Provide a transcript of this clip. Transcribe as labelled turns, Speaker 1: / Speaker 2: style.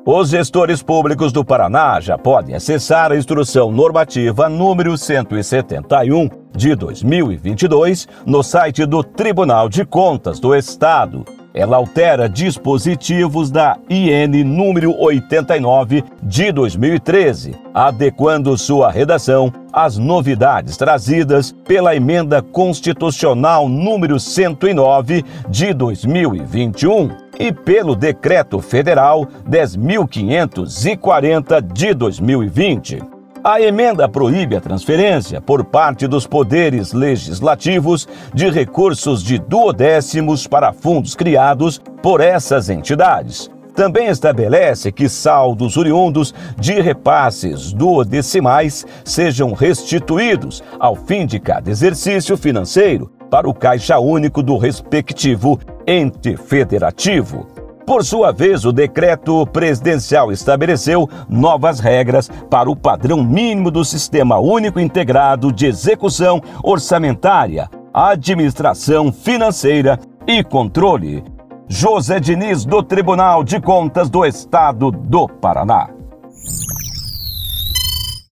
Speaker 1: Os gestores públicos do Paraná já podem acessar a Instrução Normativa número 171 de 2022 no site do Tribunal de Contas do Estado. Ela altera dispositivos da IN número 89 de 2013, adequando sua redação às novidades trazidas pela Emenda Constitucional número 109 de 2021 e pelo Decreto Federal 10.540 de 2020. A emenda proíbe a transferência por parte dos poderes legislativos de recursos de duodécimos para fundos criados por essas entidades. Também estabelece que saldos oriundos de repasses duodecimais sejam restituídos ao fim de cada exercício financeiro para o Caixa Único do respectivo ente federativo. Por sua vez, o decreto presidencial estabeleceu novas regras para o padrão mínimo do Sistema Único Integrado de Execução Orçamentária, Administração Financeira e Controle. José Diniz, do Tribunal de Contas do Estado do Paraná.